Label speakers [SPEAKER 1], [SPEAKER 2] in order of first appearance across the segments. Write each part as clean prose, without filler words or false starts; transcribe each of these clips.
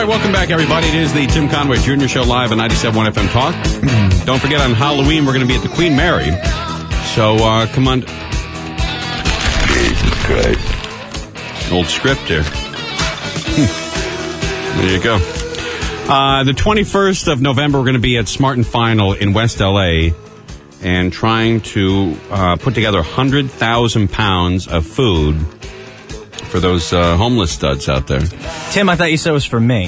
[SPEAKER 1] right, welcome back, everybody. It is the Tim Conway Jr. Show live on 97.1 FM Talk. Don't forget, on Halloween, we're going to be at the Queen Mary. So, come on.
[SPEAKER 2] Jesus Christ.
[SPEAKER 1] Old script here. There you go. The 21st of November, we're going to be at Smart and Final in West L.A. and trying to put together 100,000 pounds of food for those homeless studs out there.
[SPEAKER 3] Tim, I thought you said it was for me.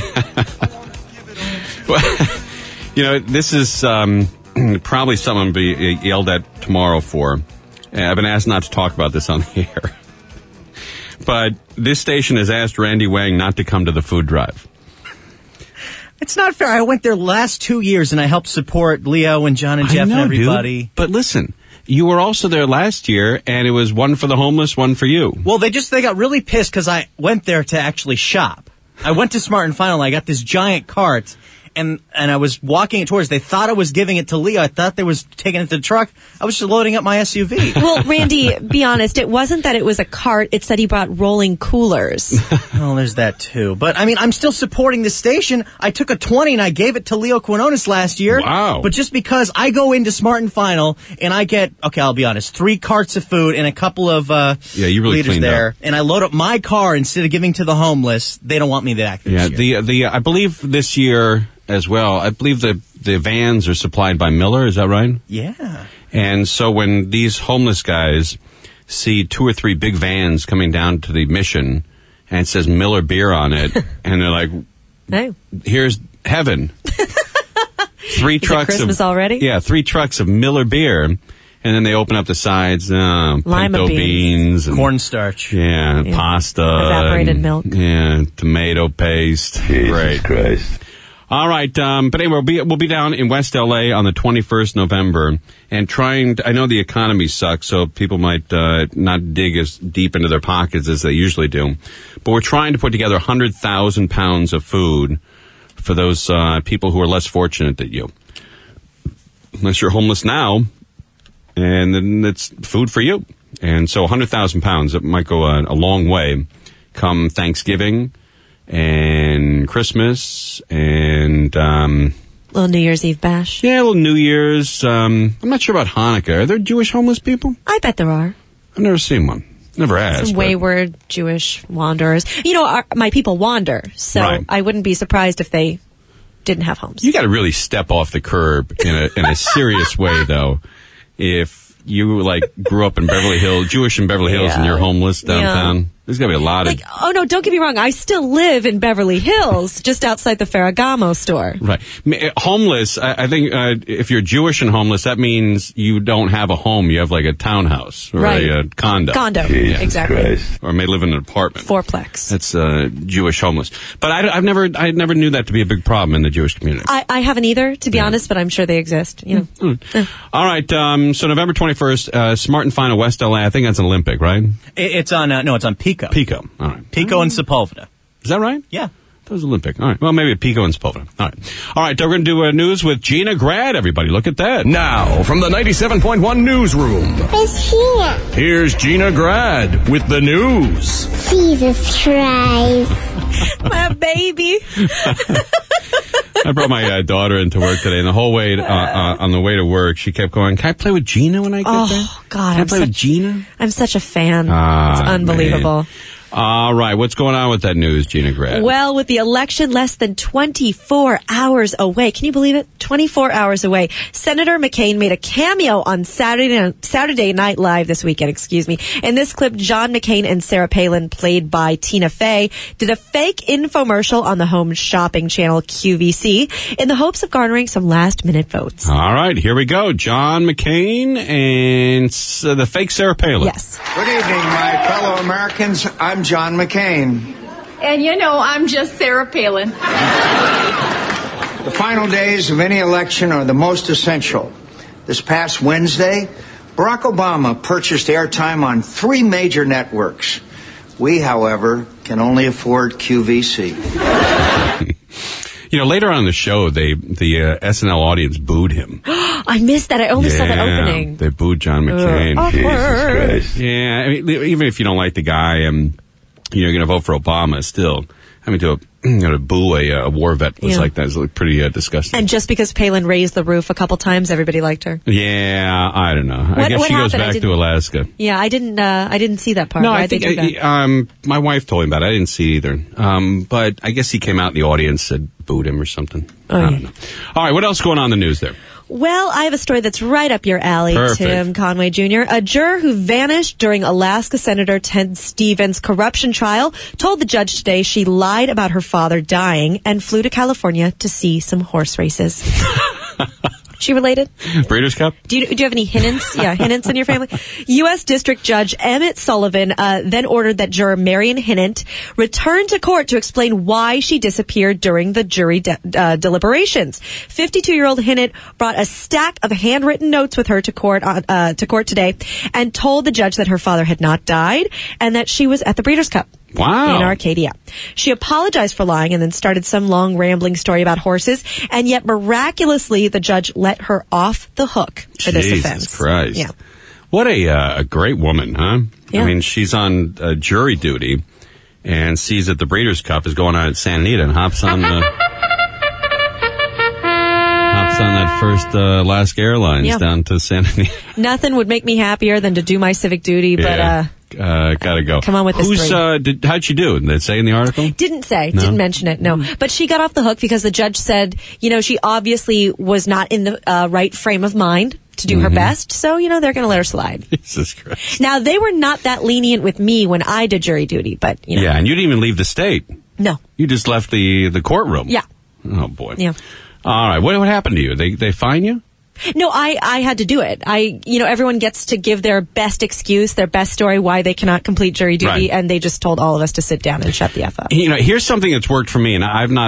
[SPEAKER 1] Well, this is probably someone to be yelled at tomorrow for. I've been asked not to talk about this on the air. But this station has asked Randy Wang not to come to the food drive.
[SPEAKER 3] It's not fair. I went there last 2 years, and I helped support Leo and John and Jeff and everybody.
[SPEAKER 1] Dude. But listen, you were also there last year, and it was one for the homeless, one for you.
[SPEAKER 3] Well, they got really pissed because I went there to actually shop. I went to Smart and Final, and I got this giant cart, and I was walking it towards. They thought I was giving it to Leo. I thought they was taking it to the truck. I was just loading up my SUV.
[SPEAKER 4] Well, Randy, be honest. It wasn't that it was a cart. It said he brought rolling coolers.
[SPEAKER 3] Well, there's that too. But, I mean, I'm still supporting the station. I took a 20 and I gave it to Leo Quinones last year.
[SPEAKER 1] Wow.
[SPEAKER 3] But just because I go into Smart and Final and I get, okay, I'll be honest, 3 carts of food and a couple of
[SPEAKER 1] you really
[SPEAKER 3] liters
[SPEAKER 1] cleaned
[SPEAKER 3] there,
[SPEAKER 1] up.
[SPEAKER 3] and I load up my car instead of giving to the homeless, they don't want me back this year.
[SPEAKER 1] I believe this year as well, I believe the vans are supplied by Miller, is that right?
[SPEAKER 3] Yeah.
[SPEAKER 1] And so when these homeless guys see 2 or 3 big vans coming down to the Mission, and it says Miller beer on it, and they're like,
[SPEAKER 4] "Hey,
[SPEAKER 1] here's heaven." 3 trucks
[SPEAKER 4] Christmas already?
[SPEAKER 1] Yeah, 3 trucks of Miller beer, and then they open up the sides,
[SPEAKER 4] Lima
[SPEAKER 1] pinto beans and
[SPEAKER 3] cornstarch,
[SPEAKER 1] pasta,
[SPEAKER 4] evaporated milk,
[SPEAKER 1] tomato paste.
[SPEAKER 2] Jesus
[SPEAKER 1] Great.
[SPEAKER 2] Christ.
[SPEAKER 1] All right, but anyway, we'll be down in West L.A. on the 21st November, and I know the economy sucks, so people might not dig as deep into their pockets as they usually do, but we're trying to put together 100,000 pounds of food for those people who are less fortunate than you. Unless you're homeless now, and then it's food for you. And so 100,000 pounds, it might go a long way come Thanksgiving and Christmas and
[SPEAKER 4] little New Year's Eve bash.
[SPEAKER 1] Yeah, a little New Year's. I'm not sure about Hanukkah. Are there Jewish homeless people?
[SPEAKER 4] I bet there are.
[SPEAKER 1] I've never seen one. Never asked.
[SPEAKER 4] Some wayward Jewish wanderers. My people wander, so
[SPEAKER 1] right.
[SPEAKER 4] I wouldn't be surprised if they didn't have homes.
[SPEAKER 1] You got to really step off the curb in a serious way, though. If you grew up in Beverly Hills, Jewish in Beverly Hills, and you're homeless downtown. Yeah. There's got to be a lot of...
[SPEAKER 4] oh, no, don't get me wrong. I still live in Beverly Hills, just outside the Ferragamo store.
[SPEAKER 1] Right. Homeless, I think if you're Jewish and homeless, that means you don't have a home. You have a townhouse or a condo.
[SPEAKER 4] Condo, exactly.
[SPEAKER 2] Christ.
[SPEAKER 1] Or may live in an apartment.
[SPEAKER 4] Fourplex.
[SPEAKER 1] That's Jewish homeless. But I never knew that to be a big problem in the Jewish community.
[SPEAKER 4] I haven't either, to be honest, but I'm sure they exist.
[SPEAKER 1] All right. So November 21st, Smart and Final West LA. I think that's an Olympic, right?
[SPEAKER 3] It's on Pico.
[SPEAKER 1] Pico. All right.
[SPEAKER 3] Pico and Sepulveda.
[SPEAKER 1] Is that right?
[SPEAKER 3] Yeah.
[SPEAKER 1] That was Olympic. All right. Well, maybe a Pico and Sepulveda. All right. We're going to do news with Gina Grad, everybody. Look at that.
[SPEAKER 5] Now, from the 97.1 newsroom.
[SPEAKER 6] It's Gina.
[SPEAKER 5] Here's Gina Grad with the news.
[SPEAKER 6] Jesus Christ.
[SPEAKER 4] My baby.
[SPEAKER 1] I brought my daughter into work today, and the whole way on the way to work, she kept going, "Can I play with Gina when I get there?
[SPEAKER 4] Oh, God.
[SPEAKER 1] Can I play with Gina?"
[SPEAKER 4] I'm such a fan. It's unbelievable.
[SPEAKER 1] Man. All right. What's going on with that news, Gina Grad?
[SPEAKER 4] Well, with the election less than 24 hours away, can you believe it? 24 hours away. Senator McCain made a cameo on Saturday Night Live this weekend, In this clip, John McCain and Sarah Palin, played by Tina Fey, did a fake infomercial on the home shopping channel QVC in the hopes of garnering some last-minute votes.
[SPEAKER 1] All right. Here we go. John McCain and the fake Sarah Palin.
[SPEAKER 4] Yes.
[SPEAKER 7] Good evening, my fellow Americans. I'm John McCain.
[SPEAKER 8] And I'm just Sarah Palin.
[SPEAKER 7] The final days of any election are the most essential. This past Wednesday, Barack Obama purchased airtime on 3 major networks. We, however, can only afford QVC.
[SPEAKER 1] Later on in the show, the SNL audience booed him.
[SPEAKER 4] I missed that. I only saw the opening.
[SPEAKER 1] They booed John McCain.
[SPEAKER 2] Jesus Christ.
[SPEAKER 1] Yeah, I mean, even if you don't like the guy and you're going to vote for Obama, still, having to boo a war vet was like that. It was pretty disgusting.
[SPEAKER 4] And just because Palin raised the roof a couple times, everybody liked her.
[SPEAKER 1] Yeah, I don't know. I guess she goes back to Alaska.
[SPEAKER 4] Yeah, I didn't see that part.
[SPEAKER 1] No, I think my wife told me about it. I didn't see it either. But I guess he came out in the audience and booed him or something. I don't know. All right, what else going on in the news there?
[SPEAKER 4] Well, I have a story that's right up your alley,
[SPEAKER 1] Perfect.
[SPEAKER 4] Tim Conway Jr. A juror who vanished during Alaska Senator Ted Stevens' corruption trial told the judge today she lied about her father dying and flew to California to see some horse races. She related?
[SPEAKER 1] Breeders' Cup?
[SPEAKER 4] Do you have any Hinnants? Yeah, Hinnants in your family? U.S. District Judge Emmett Sullivan then ordered that juror Marion Hinnant return to court to explain why she disappeared during the jury deliberations. 52-year-old Hinnant brought a stack of handwritten notes with her to court today and told the judge that her father had not died and that she was at the Breeders' Cup.
[SPEAKER 1] Wow.
[SPEAKER 4] In Arcadia. She apologized for lying and then started some long rambling story about horses, and yet miraculously the judge let her off the hook for this offense.
[SPEAKER 1] Jesus Christ.
[SPEAKER 4] Yeah.
[SPEAKER 1] What a great woman, huh?
[SPEAKER 4] Yeah.
[SPEAKER 1] I mean, she's on jury duty and sees that the Breeders' Cup is going on at Santa Anita and hops on that first Alaska Airlines down to Santa Anita.
[SPEAKER 4] Nothing would make me happier than to do my civic duty, but
[SPEAKER 1] gotta go.
[SPEAKER 4] Come on with this.
[SPEAKER 1] How'd she do? Did they say in the article?
[SPEAKER 4] Didn't say. No? Didn't mention it. No. But she got off the hook because the judge said, she obviously was not in the right frame of mind to do her best. So, they're going to let her slide.
[SPEAKER 1] Jesus Christ.
[SPEAKER 4] Now, they were not that lenient with me when I did jury duty, but,
[SPEAKER 1] Yeah, and you didn't even leave the state.
[SPEAKER 4] No.
[SPEAKER 1] You just left the courtroom.
[SPEAKER 4] Yeah.
[SPEAKER 1] Oh, boy.
[SPEAKER 4] Yeah.
[SPEAKER 1] All right. What happened to you? They fine you?
[SPEAKER 4] No, I had to do it. Everyone gets to give their best excuse, their best story why they cannot complete jury duty, and they just told all of us to sit down and shut the F up.
[SPEAKER 1] Here's something that's worked for me, and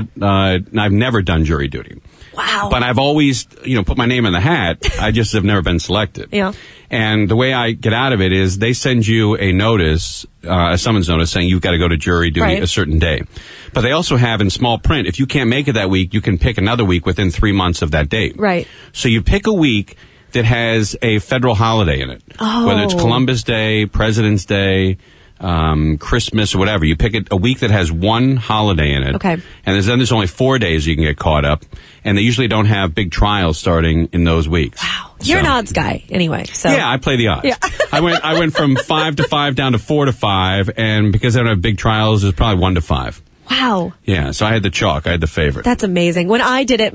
[SPEAKER 1] I've never done jury duty.
[SPEAKER 4] Wow.
[SPEAKER 1] But I've always, put my name in the hat. I just have never been selected.
[SPEAKER 4] Yeah.
[SPEAKER 1] And the way I get out of it is they send you a notice, a summons notice saying you've got to go to jury duty a certain day. But they also have in small print, if you can't make it that week, you can pick another week within 3 months of that date.
[SPEAKER 4] Right.
[SPEAKER 1] So you pick a week that has a federal holiday in it.
[SPEAKER 4] Oh.
[SPEAKER 1] Whether it's Columbus Day, President's Day, Christmas or whatever. You pick a week that has one holiday in it.
[SPEAKER 4] Okay.
[SPEAKER 1] And there's only 4 days you can get caught up. And they usually don't have big trials starting in those weeks.
[SPEAKER 4] Wow. You're an odds guy anyway. So.
[SPEAKER 1] Yeah, I play the odds.
[SPEAKER 4] Yeah.
[SPEAKER 1] I went from 5 to 5 down to 4 to 5, and because I don't have big trials, it's probably 1 to 5.
[SPEAKER 4] Wow.
[SPEAKER 1] Yeah, so I had the chalk. I had the favorite.
[SPEAKER 4] That's amazing. When I did it,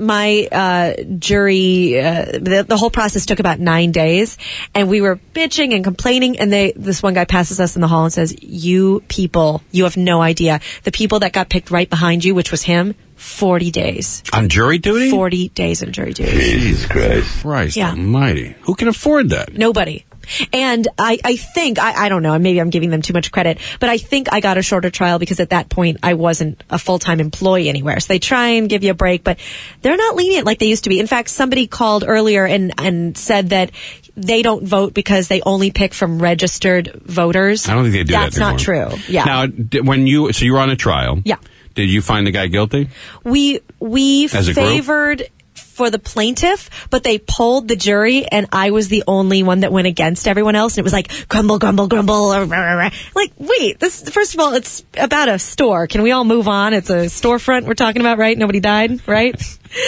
[SPEAKER 4] my jury, the whole process took about 9 days, and we were bitching and complaining, and this one guy passes us in the hall and says, "You people, you have no idea. The people that got picked right behind you, which was him, 40 days.
[SPEAKER 1] On jury duty?
[SPEAKER 4] 40 days on jury duty.
[SPEAKER 1] Jesus Christ almighty. Who can afford that?
[SPEAKER 4] Nobody. And I think, I don't know, maybe I'm giving them too much credit, but I think I got a shorter trial because at that point I wasn't a full-time employee anywhere. So they try and give you a break, but they're not lenient like they used to be. In fact, somebody called earlier and said that they don't vote because they only pick from registered voters.
[SPEAKER 1] I don't think they do
[SPEAKER 4] That's
[SPEAKER 1] that anymore.
[SPEAKER 4] not true. Yeah.
[SPEAKER 1] Now, so you were on a trial.
[SPEAKER 4] Yeah.
[SPEAKER 1] Did you find the guy guilty?
[SPEAKER 4] We
[SPEAKER 1] As a group?
[SPEAKER 4] favored for the plaintiff, but they polled the jury, and I was the only one that went against everyone else, and it was like, grumble, grumble, grumble. Like, wait, first of all, it's about a store. Can we all move on? It's a storefront we're talking about, right? Nobody died, right?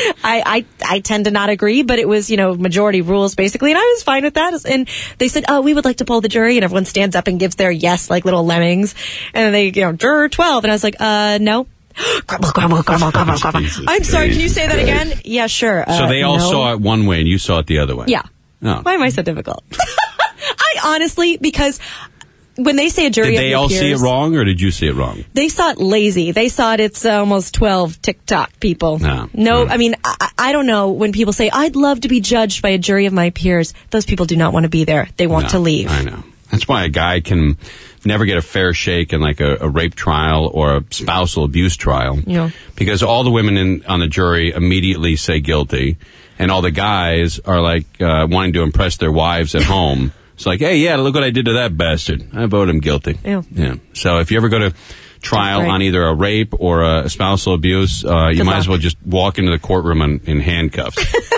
[SPEAKER 4] I tend to not agree, but it was, majority rules basically, and I was fine with that. And they said, "Oh, we would like to poll the jury," and everyone stands up and gives their yes like little lemmings, and they, juror 12, and I was like, no. Grumble, grumble, grumble, grumble, grumble. I'm sorry, can you say that again? Yeah, sure.
[SPEAKER 1] So they all saw it one way and you saw it the other way?
[SPEAKER 4] Yeah.
[SPEAKER 1] Oh.
[SPEAKER 4] Why am I so difficult? I honestly, because when they say a jury
[SPEAKER 1] Did
[SPEAKER 4] of
[SPEAKER 1] they
[SPEAKER 4] your
[SPEAKER 1] all
[SPEAKER 4] peers,
[SPEAKER 1] see it wrong, or did you see it wrong?
[SPEAKER 4] They saw it lazy. They saw it's almost 12 TikTok people. No, I mean, I don't know when people say, "I'd love to be judged by a jury of my peers." Those people do not want to be there. They want to leave.
[SPEAKER 1] I know. That's why a guy can never get a fair shake in like a rape trial or a spousal abuse trial.
[SPEAKER 4] Yeah.
[SPEAKER 1] Because all the women on the jury immediately say guilty, and all the guys are like wanting to impress their wives at home. It's like, hey, yeah, look what I did to that bastard. I vote him guilty. Yeah. So if you ever go to trial on either a rape or a spousal abuse, you might as well just walk into the courtroom in handcuffs.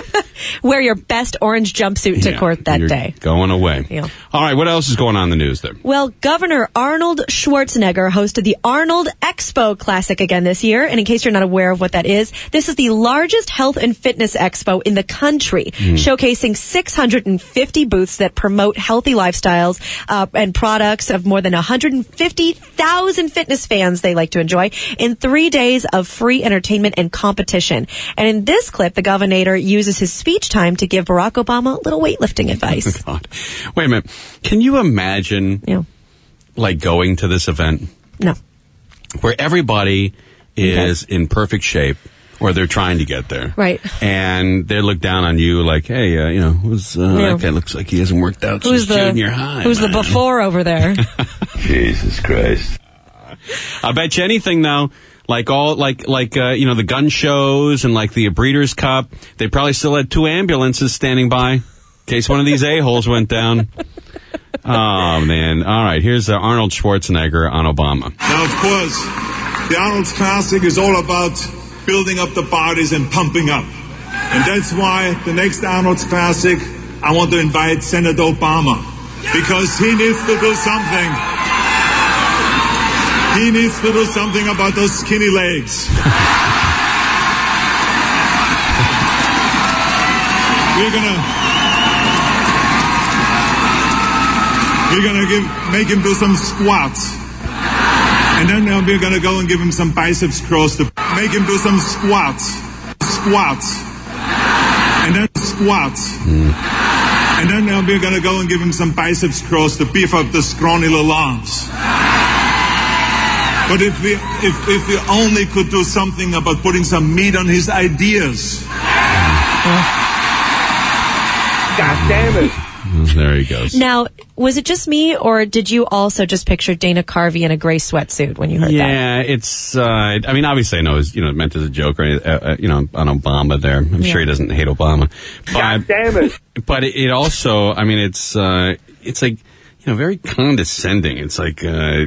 [SPEAKER 4] Wear your best orange jumpsuit to court that
[SPEAKER 1] you're
[SPEAKER 4] day.
[SPEAKER 1] Going away.
[SPEAKER 4] Yeah.
[SPEAKER 1] All right, what else is going on in the news there?
[SPEAKER 4] Well, Governor Arnold Schwarzenegger hosted the Arnold Expo Classic again this year. And in case you're not aware of what that is, this is the largest health and fitness expo in the country, showcasing 650 booths that promote healthy lifestyles and products of more than 150,000 fitness fans they like to enjoy in 3 days of free entertainment and competition. And in this clip, the governor uses his speech time to give Barack Obama a little weightlifting advice.
[SPEAKER 1] God. Wait a minute. Can you imagine, like, going to this event?
[SPEAKER 4] No.
[SPEAKER 1] Where everybody is in perfect shape, or they're trying to get there.
[SPEAKER 4] Right.
[SPEAKER 1] And they look down on you like, hey, that guy looks like he hasn't worked out since junior high.
[SPEAKER 4] Who's
[SPEAKER 1] man.
[SPEAKER 4] the before over there?
[SPEAKER 2] Jesus Christ.
[SPEAKER 1] I bet you anything now, the gun shows and like the Breeders' Cup, they probably still had 2 ambulances standing by in case one of these a-holes went down. Oh, man. All right, here's Arnold Schwarzenegger on Obama.
[SPEAKER 9] Now, of course, the Arnold's Classic is all about building up the bodies and pumping up. And that's why the next Arnold's Classic, I want to invite Senator Obama. Because he needs to do something. He needs to do something about those skinny legs. We're gonna make him do some squats. And then we're gonna go and give him some biceps curls to make him do some squats. And then squats. And then we're gonna go and give him some biceps curls to beef up the scrawny little arms. But if we only could do something about putting some meat on his ideas.
[SPEAKER 2] God damn it.
[SPEAKER 1] There he goes.
[SPEAKER 4] Now, was it just me, or did you also just picture Dana Carvey in a gray sweatsuit when you heard that?
[SPEAKER 1] Yeah, it's, obviously I know it's, meant as a joke, right? On Obama there. I'm sure he doesn't hate Obama.
[SPEAKER 2] God damn it.
[SPEAKER 1] But it also, it's like, very condescending. It's like,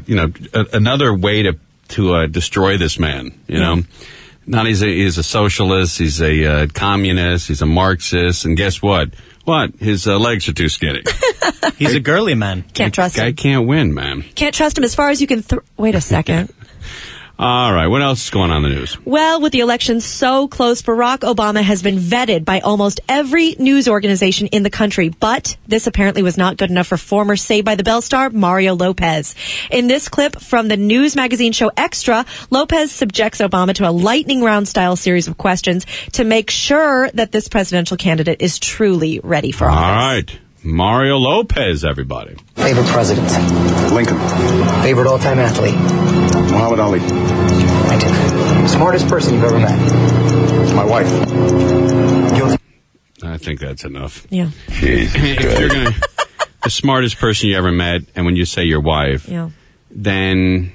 [SPEAKER 1] another way to destroy this man, you know? Not he's a socialist, he's a communist, he's a Marxist, and guess what? What? His legs are too skinny.
[SPEAKER 3] He's a girly man.
[SPEAKER 4] Can't trust him.
[SPEAKER 1] Guy can't win, man.
[SPEAKER 4] Can't trust him as far as you can. Wait a second.
[SPEAKER 1] All right, what else is going on in the news?
[SPEAKER 4] Well, with the election so close, Barack Obama has been vetted by almost every news organization in the country, but this apparently was not good enough for former Saved by the Bell star Mario Lopez. In this clip from the news magazine show Extra, Lopez subjects Obama to a lightning round style series of questions to make sure that this presidential candidate is truly ready for office.
[SPEAKER 1] All right, Mario Lopez, everybody.
[SPEAKER 10] Favorite president?
[SPEAKER 11] Lincoln.
[SPEAKER 10] Favorite all-time athlete?
[SPEAKER 11] Muhammad Ali.
[SPEAKER 10] I do. Smartest person you've ever met?
[SPEAKER 11] My wife.
[SPEAKER 10] Guilty.
[SPEAKER 1] I think that's enough.
[SPEAKER 4] Yeah.
[SPEAKER 1] If you're the smartest person you ever met, and when you say your wife, then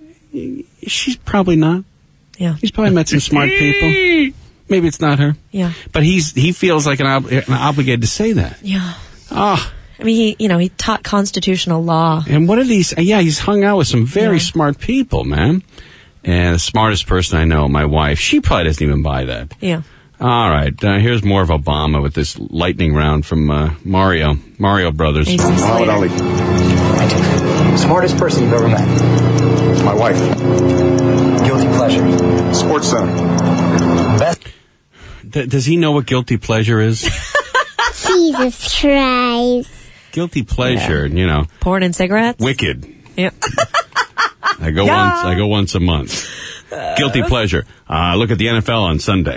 [SPEAKER 1] she's probably not.
[SPEAKER 4] Yeah.
[SPEAKER 1] He's probably met some smart people. Maybe it's not her.
[SPEAKER 4] Yeah.
[SPEAKER 1] But he feels like an obligated to say that.
[SPEAKER 4] Yeah.
[SPEAKER 1] Oh.
[SPEAKER 4] I mean, he taught constitutional law.
[SPEAKER 1] And what are these? Yeah, he's hung out with some very smart people, man. And the smartest person I know, my wife, she probably doesn't even buy that.
[SPEAKER 4] Yeah.
[SPEAKER 1] All right, here's more of Obama with this lightning round from Mario Brothers.
[SPEAKER 11] Muhammad Ali.
[SPEAKER 10] I do. Smartest person you've ever met?
[SPEAKER 11] My wife.
[SPEAKER 10] Guilty pleasure?
[SPEAKER 11] Sports Center.
[SPEAKER 10] Best.
[SPEAKER 1] Does he know what guilty pleasure is?
[SPEAKER 6] Jesus Christ.
[SPEAKER 1] Guilty pleasure,
[SPEAKER 4] Porn and cigarettes?
[SPEAKER 1] Wicked.
[SPEAKER 4] Yep.
[SPEAKER 1] I go once a month. Guilty pleasure. Look at the NFL on Sunday.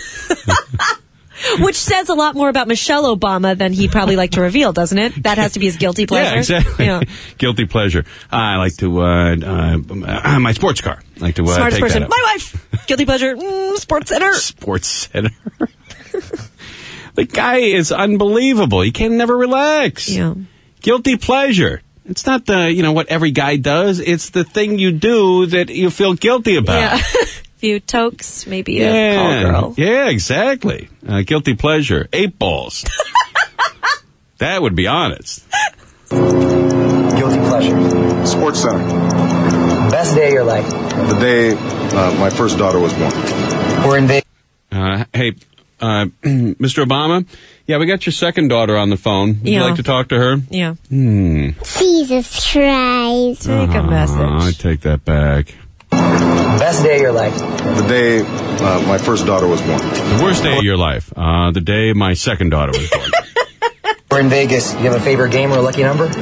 [SPEAKER 4] Which says a lot more about Michelle Obama than he'd probably like to reveal, doesn't it? That has to be his guilty pleasure.
[SPEAKER 1] Yeah, exactly.
[SPEAKER 4] Yeah.
[SPEAKER 1] Guilty pleasure. I like to, my sports car. I like to
[SPEAKER 4] Smartest
[SPEAKER 1] take
[SPEAKER 4] person.
[SPEAKER 1] that out.
[SPEAKER 4] My wife. Guilty pleasure. Sports Center.
[SPEAKER 1] Sports Center. The guy is unbelievable. He can never relax.
[SPEAKER 4] Yeah.
[SPEAKER 1] Guilty pleasure. It's not what every guy does. It's the thing you do that you feel guilty about.
[SPEAKER 4] Yeah. Few tokes, maybe a call girl.
[SPEAKER 1] Yeah, exactly. Guilty pleasure. 8 balls. That would be honest.
[SPEAKER 10] Guilty pleasure?
[SPEAKER 11] Sports Center.
[SPEAKER 10] Best day of your life?
[SPEAKER 11] The day my first daughter was born.
[SPEAKER 10] We're in Vegas.
[SPEAKER 1] Hey, Mr. Obama, yeah, we got your second daughter on the phone. Would you
[SPEAKER 4] Yeah.
[SPEAKER 1] like to talk to her?
[SPEAKER 4] Yeah.
[SPEAKER 6] Jesus Christ.
[SPEAKER 4] Take a
[SPEAKER 1] I
[SPEAKER 4] message.
[SPEAKER 1] take that back.
[SPEAKER 10] Best day of your life.
[SPEAKER 11] The day my first daughter was born.
[SPEAKER 1] The worst day of your life. The day my second daughter was born.
[SPEAKER 10] We're in Vegas. You have a favorite game or a lucky number?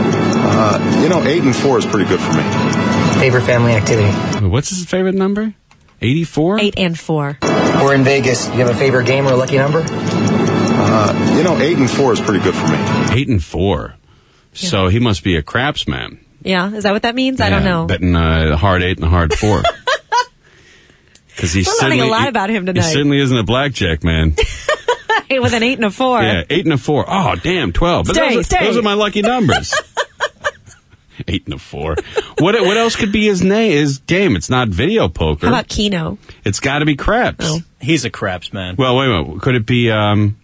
[SPEAKER 11] 8 and 4 is pretty good for me.
[SPEAKER 10] Favorite family activity?
[SPEAKER 1] What's his favorite number? 84?
[SPEAKER 4] 8 and 4.
[SPEAKER 10] We're in Vegas. You have a favorite game or a lucky number?
[SPEAKER 11] 8 and 4 is pretty good for me.
[SPEAKER 1] 8 and 4. So he must be a craps man.
[SPEAKER 4] Yeah, is that what that means? I don't know.
[SPEAKER 1] Betting the hard 8 and the hard 4. Because
[SPEAKER 4] We're learning a lot about him
[SPEAKER 1] He
[SPEAKER 4] tonight.
[SPEAKER 1] certainly isn't a blackjack man.
[SPEAKER 4] With an 8 and a 4.
[SPEAKER 1] Yeah, 8 and a 4. Oh, damn, 12. But those are my lucky numbers. 8 and a 4. What else could be his game? It's not video poker.
[SPEAKER 4] How about Keno?
[SPEAKER 1] It's got to be craps.
[SPEAKER 3] Oh, he's a craps man.
[SPEAKER 1] Well, wait a minute. Could it be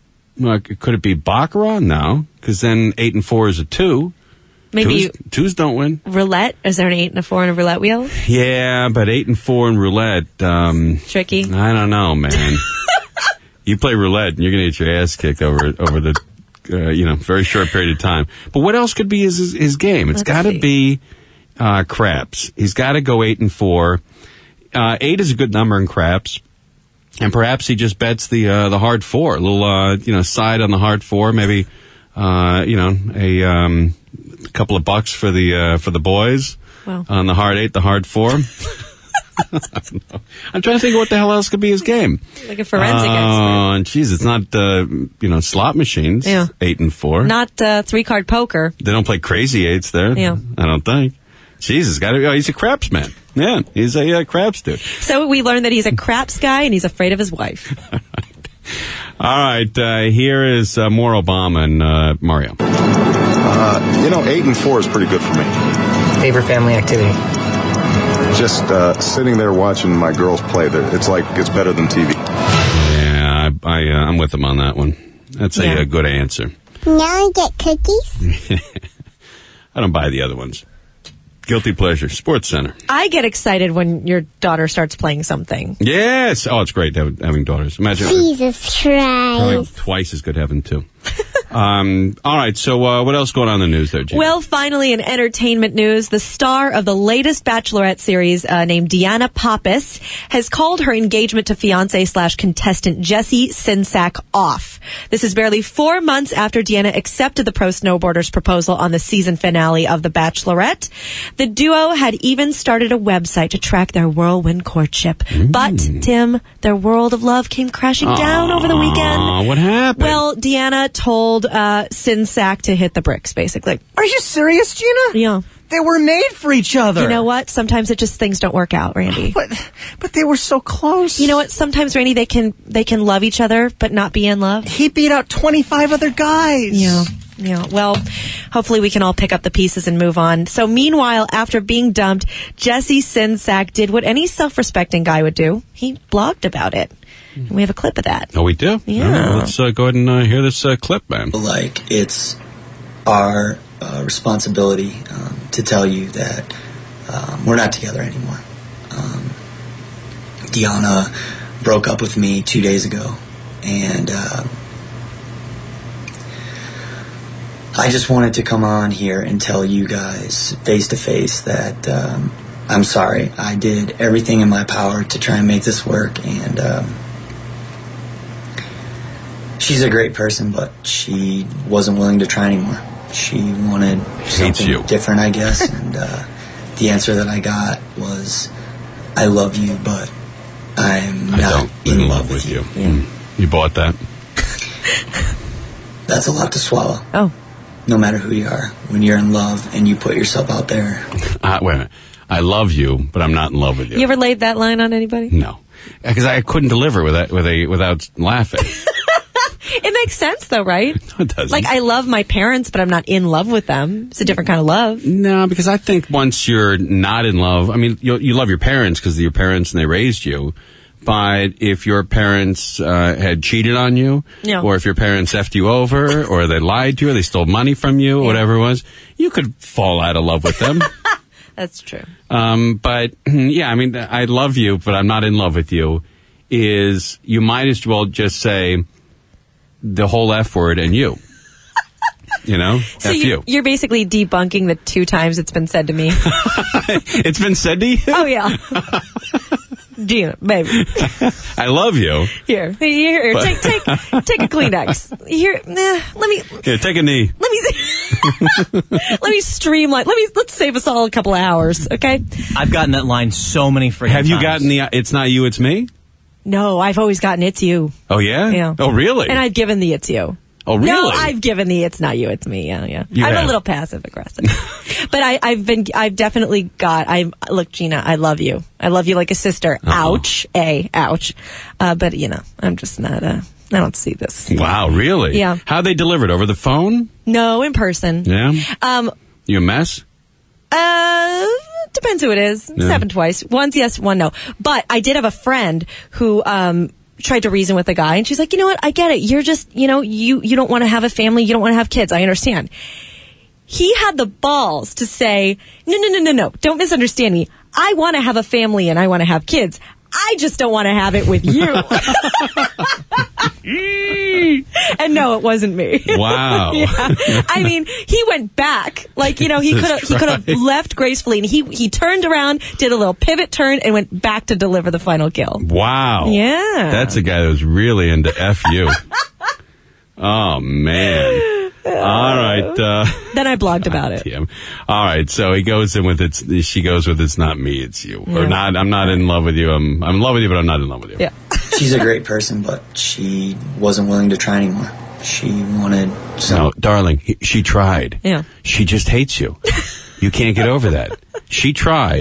[SPEAKER 1] baccarat? No, because then 8 and 4 is a 2.
[SPEAKER 4] Maybe
[SPEAKER 1] twos don't win.
[SPEAKER 4] Roulette? Is there an 8 and a 4 on a roulette wheel?
[SPEAKER 1] Yeah, but 8 and 4 in roulette.
[SPEAKER 4] Tricky.
[SPEAKER 1] I don't know, man. You play roulette, and you're going to get your ass kicked over the very short period of time. But what else could be his game? It's got to be craps. He's got to go 8 and 4. 8 is a good number in craps, and perhaps he just bets the hard 4, a little side on the hard 4, maybe a couple of bucks for the boys.
[SPEAKER 4] Wow.
[SPEAKER 1] On the hard 8, the hard 4. I don't know. I'm trying to think of what the hell else could be his game.
[SPEAKER 4] Like a forensic expert.
[SPEAKER 1] Oh, and jeez, it's not slot machines.
[SPEAKER 4] Yeah.
[SPEAKER 1] 8 and 4.
[SPEAKER 4] Not 3-card poker.
[SPEAKER 1] They don't play crazy 8s there.
[SPEAKER 4] Yeah.
[SPEAKER 1] I don't think. Jesus, he's a craps man. Yeah, he's a craps dude.
[SPEAKER 4] So we learned that he's a craps guy and he's afraid of his wife.
[SPEAKER 1] All right, here is more Obama and Mario.
[SPEAKER 11] 8 and 4 is pretty good for me.
[SPEAKER 10] Favorite family activity?
[SPEAKER 11] Just sitting there watching my girls play. It's better than TV.
[SPEAKER 1] Yeah, I'm with him on that one. That's a good answer.
[SPEAKER 6] Now I get cookies?
[SPEAKER 1] I don't buy the other ones. Guilty pleasure. Sports Center.
[SPEAKER 4] I get excited when your daughter starts playing something.
[SPEAKER 1] Yes. Oh, it's great having daughters. Imagine.
[SPEAKER 6] Jesus
[SPEAKER 1] Probably
[SPEAKER 6] Christ.
[SPEAKER 1] twice as good having two. All right. So what else going on in the news there, Gina?
[SPEAKER 4] Well, finally, in entertainment news, the star of the latest Bachelorette series, named Deanna Pappas, has called her engagement to fiancé/contestant Jesse Sinsack off. This is barely 4 months after Deanna accepted the pro snowboarder's proposal on the season finale of The Bachelorette. The duo had even started a website to track their whirlwind courtship. But, Tim, their world of love came crashing down over the weekend.
[SPEAKER 1] What happened?
[SPEAKER 4] Well, Deanna told Sinsack to hit the bricks, basically.
[SPEAKER 3] Are you serious, Gina?
[SPEAKER 4] Yeah.
[SPEAKER 3] They were made for each other.
[SPEAKER 4] You know what? Sometimes things don't work out, Randy.
[SPEAKER 3] But they were so close.
[SPEAKER 4] You know what? Sometimes, Randy, they can love each other but not be in love.
[SPEAKER 3] He beat out 25 other guys.
[SPEAKER 4] Yeah. Well, hopefully we can all pick up the pieces and move on. So meanwhile, after being dumped, Jesse Sinsack did what any self-respecting guy would do. He blogged about it. And we have a clip of that.
[SPEAKER 1] Oh, we do?
[SPEAKER 4] Yeah.
[SPEAKER 1] All right, let's go ahead and hear this clip, man.
[SPEAKER 12] Like, it's our responsibility to tell you that we're not together anymore. Deanna broke up with me 2 days ago, and I just wanted to come on here and tell you guys face to face that I'm sorry. I did everything in my power to try and make this work, and she's a great person, but she wasn't willing to try anymore. She wanted something different, I guess, and the answer that I got was, I love you, but I'm not in love with you.
[SPEAKER 1] Yeah. You bought that?
[SPEAKER 12] That's a lot to swallow.
[SPEAKER 4] Oh.
[SPEAKER 12] No matter who you are, when you're in love and you put yourself out there.
[SPEAKER 1] Wait a minute. I love you, but I'm not in love with you.
[SPEAKER 4] You ever laid that line on anybody?
[SPEAKER 1] No. Because I couldn't deliver without laughing.
[SPEAKER 4] It makes sense, though, right?
[SPEAKER 1] No, it doesn't.
[SPEAKER 4] Like, I love my parents, but I'm not in love with them. It's a different kind of love.
[SPEAKER 1] No, because I think once you're not in love, I mean, you love your parents because they're your parents and they raised you. But if your parents had cheated on you, or if your parents effed you over, or they lied to you, or they stole money from you, or whatever it was, you could fall out of love with them.
[SPEAKER 4] That's true.
[SPEAKER 1] But, yeah, I mean, I love you, but I'm not in love with you. is you might as well just say the whole F word and you. You know?
[SPEAKER 4] So
[SPEAKER 1] F you.
[SPEAKER 4] You're basically debunking the 2 times it's been said to me.
[SPEAKER 1] It's been said to you?
[SPEAKER 4] Oh, yeah. Gina, baby.
[SPEAKER 1] I love you.
[SPEAKER 4] Here, take a Kleenex. Here, let me.
[SPEAKER 1] Here, take a knee.
[SPEAKER 4] Let me streamline. Let's save us all a couple of hours, okay?
[SPEAKER 3] I've gotten that line so many freaking
[SPEAKER 1] Have you
[SPEAKER 3] times.
[SPEAKER 1] gotten the "it's not you, it's me"?
[SPEAKER 4] No, I've always gotten it's you.
[SPEAKER 1] Oh yeah.
[SPEAKER 4] Yeah.
[SPEAKER 1] Oh really?
[SPEAKER 4] And I've given the it's you.
[SPEAKER 1] Oh really?
[SPEAKER 4] No, I've given the it's not you, it's me. Yeah.
[SPEAKER 1] You
[SPEAKER 4] I'm
[SPEAKER 1] have.
[SPEAKER 4] a little passive aggressive, but I've definitely got. Look, Gina, I love you. I love you like a sister. Ouch, ouch. But I'm just not. I don't see this.
[SPEAKER 1] Wow, really?
[SPEAKER 4] Yeah.
[SPEAKER 1] How they delivered over the phone?
[SPEAKER 4] No, in person.
[SPEAKER 1] Yeah. You a mess?
[SPEAKER 4] Depends who it is. It's happened twice. One's yes, one no. But I did have a friend who tried to reason with a guy, and she's like, you know what? I get it. You're just, you don't want to have a family. You don't want to have kids. I understand. He had the balls to say, no. Don't misunderstand me. I want to have a family and I want to have kids. I just don't want to have it with you. And no, it wasn't me.
[SPEAKER 1] Wow.
[SPEAKER 4] Yeah. I mean, he went back. Like, he could have left gracefully, and he turned around, did a little pivot turn, and went back to deliver the final kill.
[SPEAKER 1] Wow.
[SPEAKER 4] Yeah.
[SPEAKER 1] That's a guy that was really into F you. Oh, man. All right.
[SPEAKER 4] Then I blogged about it.
[SPEAKER 1] All right. So he goes in with she goes with it's not me, it's you.
[SPEAKER 4] Yeah.
[SPEAKER 1] Or not, I'm not in love with you. I'm in love with you, but I'm not in love with you.
[SPEAKER 4] Yeah.
[SPEAKER 12] She's a great person, but she wasn't willing to try anymore. She wanted some...
[SPEAKER 1] No, darling, she tried.
[SPEAKER 4] Yeah.
[SPEAKER 1] She just hates you. You can't get over that. She tried,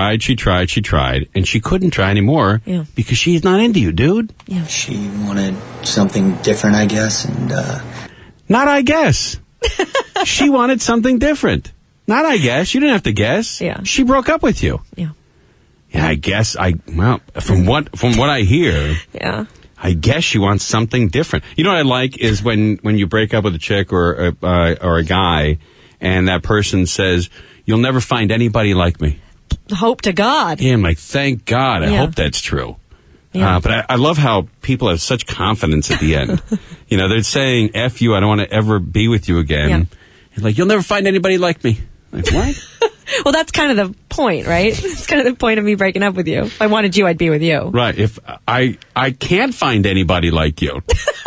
[SPEAKER 1] and she couldn't try anymore because she's not into you, dude.
[SPEAKER 4] Yeah.
[SPEAKER 12] She wanted something different, I guess, and...
[SPEAKER 1] Not I guess. She wanted something different. Not I guess. You didn't have to guess.
[SPEAKER 4] Yeah.
[SPEAKER 1] She broke up with you.
[SPEAKER 4] Yeah.
[SPEAKER 1] Yeah, I guess from what I hear,
[SPEAKER 4] yeah,
[SPEAKER 1] I guess she wants something different. You know what I like is when you break up with a chick or a guy, and that person says, "You'll never find anybody like me."
[SPEAKER 4] Hope to God.
[SPEAKER 1] Yeah, I'm like, thank God. I
[SPEAKER 4] Yeah.
[SPEAKER 1] hope that's true.
[SPEAKER 4] Yeah.
[SPEAKER 1] But I love how people have such confidence at the end. They're saying, F you, I don't want to ever be with you again.
[SPEAKER 4] Yeah.
[SPEAKER 1] And like, you'll never find anybody like me. Like, what?
[SPEAKER 4] Well, that's kind of the point, right? It's kind of the point of me breaking up with you. If I wanted you, I'd be with you.
[SPEAKER 1] Right. If I can't find anybody like you.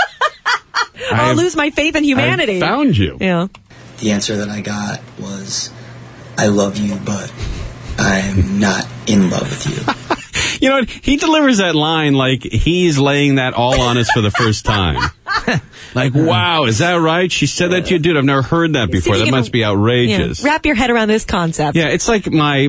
[SPEAKER 4] I'll lose my faith in humanity.
[SPEAKER 1] I found you.
[SPEAKER 4] Yeah.
[SPEAKER 12] The answer that I got was, I love you, but I'm not in love with you.
[SPEAKER 1] You know what? He delivers that line like he's laying that all on us for the first time. Like, wow, is that right? She said that to you? Dude, I've never heard that before. That must be outrageous.
[SPEAKER 4] Yeah. Wrap your head around this concept.
[SPEAKER 1] Yeah, it's like my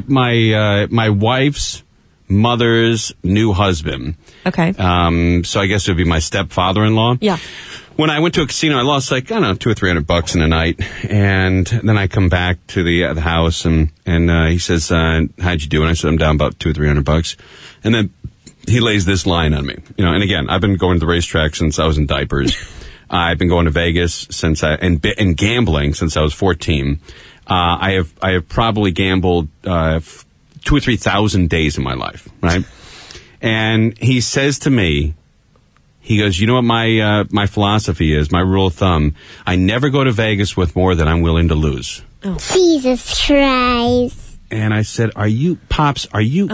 [SPEAKER 1] wife's mother's new husband.
[SPEAKER 4] Okay.
[SPEAKER 1] So I guess it would be my stepfather-in-law.
[SPEAKER 4] Yeah.
[SPEAKER 1] When I went to a casino, I lost like, I don't know, $200 or $300 in a night. And then I come back to the house and he says, how'd you do? And I said, I'm down about $200 or $300. And then he lays this line on me. And again, I've been going to the racetrack since I was in diapers. I've been going to Vegas and gambling since I was 14. I have probably gambled 2,000 or 3,000 days in my life, right? And he says to me, he goes, you know what my philosophy is, my rule of thumb? I never go to Vegas with more than I'm willing to lose.
[SPEAKER 6] Oh. Jesus Christ.
[SPEAKER 1] And I said, Pops, are you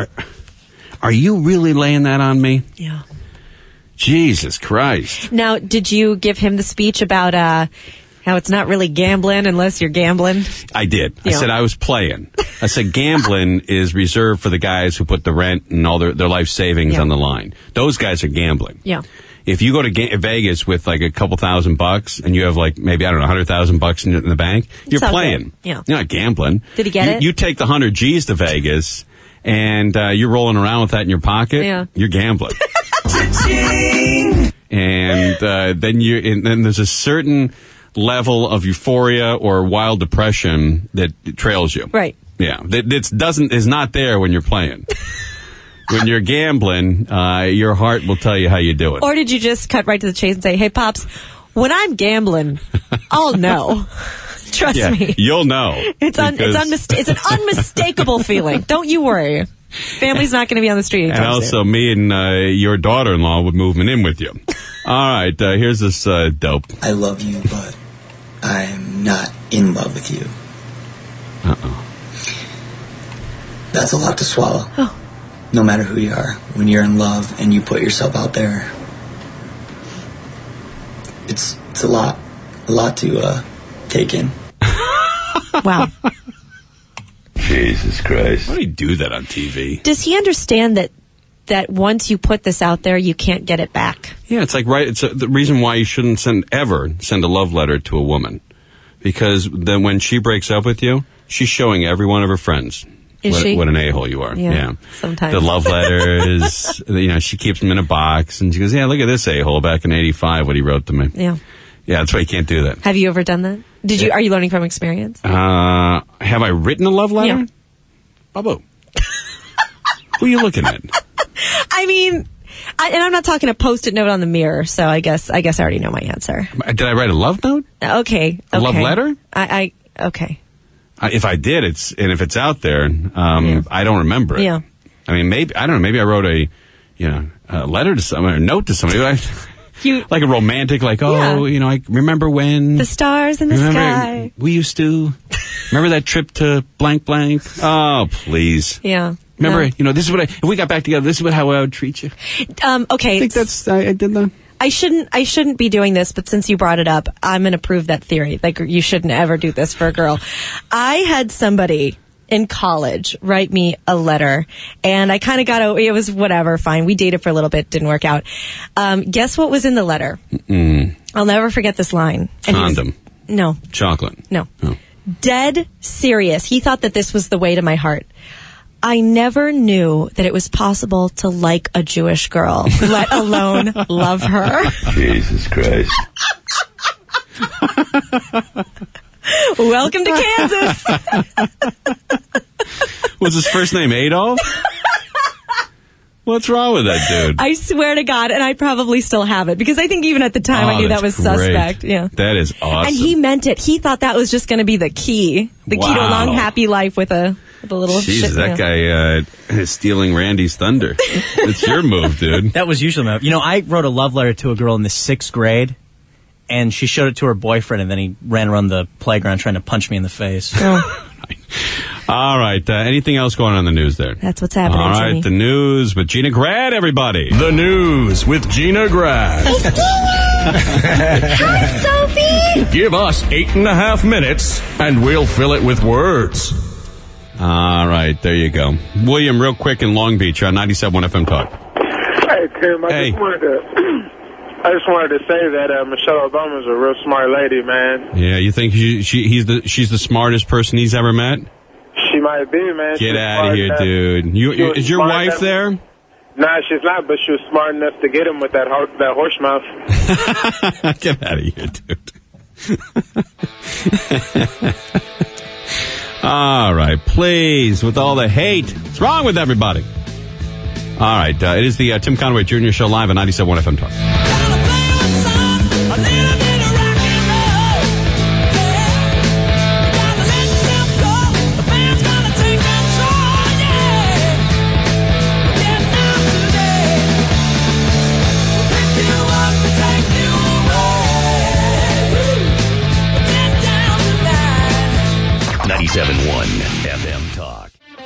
[SPEAKER 1] really laying that on me?
[SPEAKER 4] Yeah.
[SPEAKER 1] Jesus Christ.
[SPEAKER 4] Now, did you give him the speech about how it's not really gambling unless you're gambling?
[SPEAKER 1] I did. I said I was playing. I said gambling is reserved for the guys who put the rent and all their life savings on the line. Those guys are gambling.
[SPEAKER 4] Yeah.
[SPEAKER 1] If you go to Vegas with like a couple $1,000 and you have like maybe, I don't know, $100,000 in the bank, you're playing.
[SPEAKER 4] Good. Yeah.
[SPEAKER 1] You're not gambling.
[SPEAKER 4] Did he get it?
[SPEAKER 1] You take the 100 G's to Vegas and you're rolling around with that in your pocket.
[SPEAKER 4] Yeah.
[SPEAKER 1] You're gambling. And then there's a certain level of euphoria or wild depression that trails you.
[SPEAKER 4] Right.
[SPEAKER 1] Yeah. That is not there when you're playing. When you're gambling, your heart will tell you how you do it.
[SPEAKER 4] Or did you just cut right to the chase and say, hey, Pops, when I'm gambling, I'll know. Trust me.
[SPEAKER 1] You'll know.
[SPEAKER 4] It's an unmistakable feeling. Don't you worry. Family's not going to be on the street anytime
[SPEAKER 1] And also,
[SPEAKER 4] soon.
[SPEAKER 1] me and your daughter-in-law would moving in with you. All right, here's this dope.
[SPEAKER 12] I love you, but I'm not in love with you.
[SPEAKER 1] Uh-oh.
[SPEAKER 12] That's a lot to swallow.
[SPEAKER 4] Oh.
[SPEAKER 12] No matter who you are, when you're in love and you put yourself out there, it's a lot to take in.
[SPEAKER 4] Wow.
[SPEAKER 2] Jesus Christ.
[SPEAKER 1] Why do you do that on TV?
[SPEAKER 4] Does he understand that once you put this out there, you can't get it back?
[SPEAKER 1] Yeah, it's like, right, it's the reason why you shouldn't ever send a love letter to a woman. Because then when she breaks up with you, she's showing every one of her friends what an a-hole you are.
[SPEAKER 4] Yeah, sometimes.
[SPEAKER 1] The love letters, she keeps them in a box, and she goes, yeah, look at this a-hole back in 85, what he wrote to me.
[SPEAKER 4] Yeah.
[SPEAKER 1] Yeah, that's why you can't do that.
[SPEAKER 4] Have you ever done that? Are you learning from experience?
[SPEAKER 1] Have I written a love letter?
[SPEAKER 4] Yeah.
[SPEAKER 1] Babu. Who are you looking at?
[SPEAKER 4] I mean, and I'm not talking a Post-it note on the mirror, so I guess I already know my answer.
[SPEAKER 1] Did I write a love note?
[SPEAKER 4] Okay.
[SPEAKER 1] A love letter?
[SPEAKER 4] Okay.
[SPEAKER 1] If I did, if it's out there, I don't remember it.
[SPEAKER 4] Yeah.
[SPEAKER 1] I mean, maybe I know. Maybe I wrote a letter to someone, or a note to somebody. Like a romantic, I remember when
[SPEAKER 4] the stars in the sky.
[SPEAKER 1] We used to remember that trip to blank blank. Oh, please.
[SPEAKER 4] Yeah.
[SPEAKER 1] Remember, this is what if we got back together, this is how I would treat you.
[SPEAKER 4] Okay.
[SPEAKER 1] I think I did that.
[SPEAKER 4] I shouldn't be doing this, but since you brought it up, I'm going to prove that theory. Like, you shouldn't ever do this for a girl. I had somebody in college write me a letter, and I kind of it was whatever, fine. We dated for a little bit, didn't work out. Guess what was in the letter? I'll never forget this line. And
[SPEAKER 1] Condom.
[SPEAKER 4] No.
[SPEAKER 1] Chocolate.
[SPEAKER 4] No.
[SPEAKER 1] Oh.
[SPEAKER 4] Dead serious. He thought that this was the way to my heart. I never knew that it was possible to like a Jewish girl, let alone love her.
[SPEAKER 2] Jesus Christ.
[SPEAKER 4] Welcome to Kansas.
[SPEAKER 1] Was his first name Adolf? What's wrong with that dude?
[SPEAKER 4] I swear to God, and I probably still have it, because I think even at the time I knew that was
[SPEAKER 1] great.
[SPEAKER 4] suspect. Yeah,
[SPEAKER 1] that is awesome.
[SPEAKER 4] And he meant it. He thought that was just going to be the key to a long, happy life with a little shit.
[SPEAKER 1] Jesus, that guy is stealing Randy's thunder. It's your move, dude.
[SPEAKER 3] That was usually my move. I wrote a love letter to a girl in the 6th grade, and she showed it to her boyfriend, and then he ran around the playground trying to punch me in the face.
[SPEAKER 4] Oh.
[SPEAKER 1] All right. Anything else going on in the news there?
[SPEAKER 4] That's what's happening.
[SPEAKER 1] All right.
[SPEAKER 4] Jimmy.
[SPEAKER 1] The news with Gina Grad, everybody.
[SPEAKER 5] The news with Gina Grad.
[SPEAKER 6] It's Gina! Hi, Sophie!
[SPEAKER 5] Give us 8.5 minutes, and we'll fill it with words.
[SPEAKER 1] All right. There you go. William, real quick in Long Beach on 97.1 FM Talk.
[SPEAKER 13] Hey, Tim. I just wanted to say that Michelle Obama's a real smart lady, man.
[SPEAKER 1] Yeah, you think she's the smartest person he's ever met?
[SPEAKER 13] She might be, man.
[SPEAKER 1] Get out of here, dude. Is your wife there?
[SPEAKER 13] Nah, she's not, but she was smart enough to get him with that horse mouth.
[SPEAKER 1] Get out of here, dude. All right, please, with all the hate. What's wrong with everybody? All right, it is the Tim Conway Jr. Show live on 97.1 FM Talk.
[SPEAKER 5] FM Talk.